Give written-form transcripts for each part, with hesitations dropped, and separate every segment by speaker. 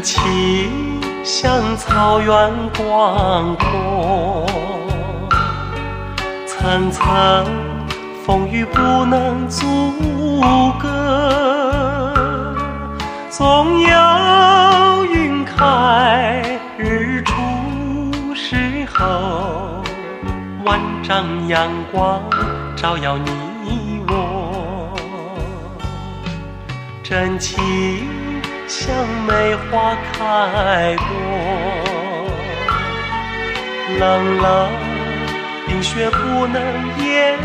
Speaker 1: 情像草原广阔，层层风雨不能阻隔，总有云开日出时候，万丈阳光照耀你我，真情像梅花开过，冷冷冰雪不能淹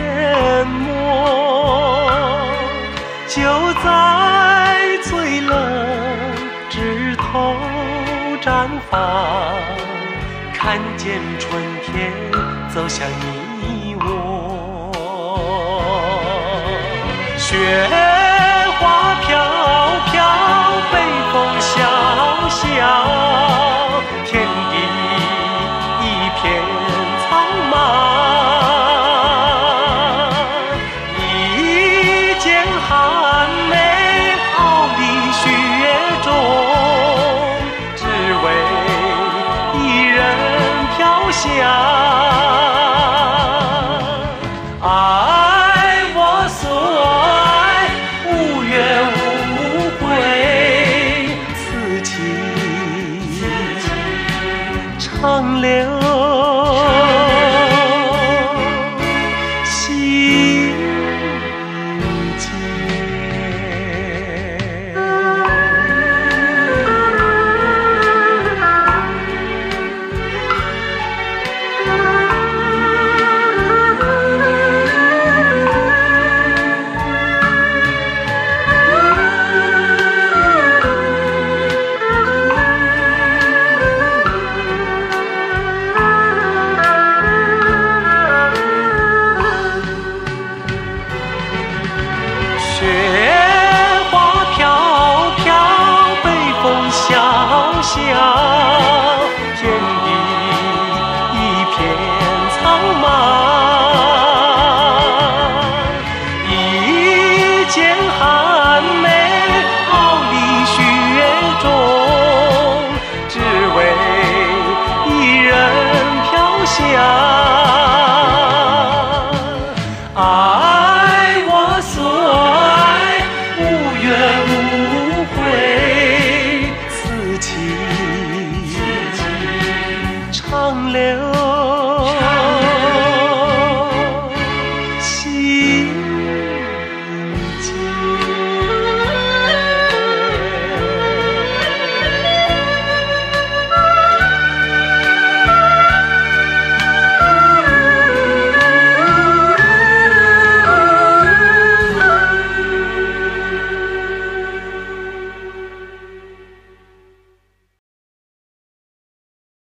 Speaker 1: 没，就在最冷枝头绽放，看见春天走向你我。雪花飘飘，北风萧萧，天地一片苍茫，一剪寒梅傲立雪中，只为一人飘香。爱我所爱，无怨无悔，此情长留